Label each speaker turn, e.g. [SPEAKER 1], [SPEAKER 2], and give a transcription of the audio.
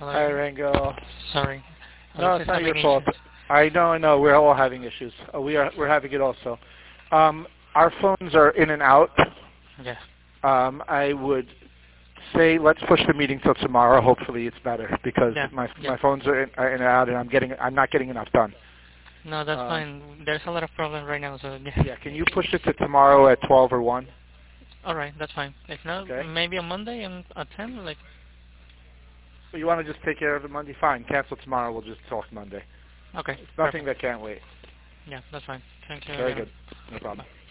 [SPEAKER 1] Hi,
[SPEAKER 2] Hello.
[SPEAKER 1] Rango.
[SPEAKER 2] Sorry. I was
[SPEAKER 1] No, it's
[SPEAKER 2] just
[SPEAKER 1] not your
[SPEAKER 2] having
[SPEAKER 1] fault.
[SPEAKER 2] issues.
[SPEAKER 1] I know. We're all having issues. We're having it also. Our phones are in and out.
[SPEAKER 2] Yeah.
[SPEAKER 1] I would say let's push the meeting till tomorrow. Hopefully, it's better because
[SPEAKER 2] Yeah.
[SPEAKER 1] my phones are in and out, and I'm not getting enough done.
[SPEAKER 2] No, that's fine. There's a lot of problems right now, so yeah.
[SPEAKER 1] Yeah. Can you push it to tomorrow at 12 or 1?
[SPEAKER 2] All right, that's fine. If not,
[SPEAKER 1] Okay.
[SPEAKER 2] maybe on Monday and at 10, like.
[SPEAKER 1] Well, you want to just take care of it Monday? Fine. Cancel tomorrow. We'll just talk Monday.
[SPEAKER 2] Okay.
[SPEAKER 1] It's nothing
[SPEAKER 2] Perfect.
[SPEAKER 1] that can't wait.
[SPEAKER 2] Yeah, that's fine. Thank you
[SPEAKER 1] Very
[SPEAKER 2] again.
[SPEAKER 1] good. No problem.
[SPEAKER 2] Bye.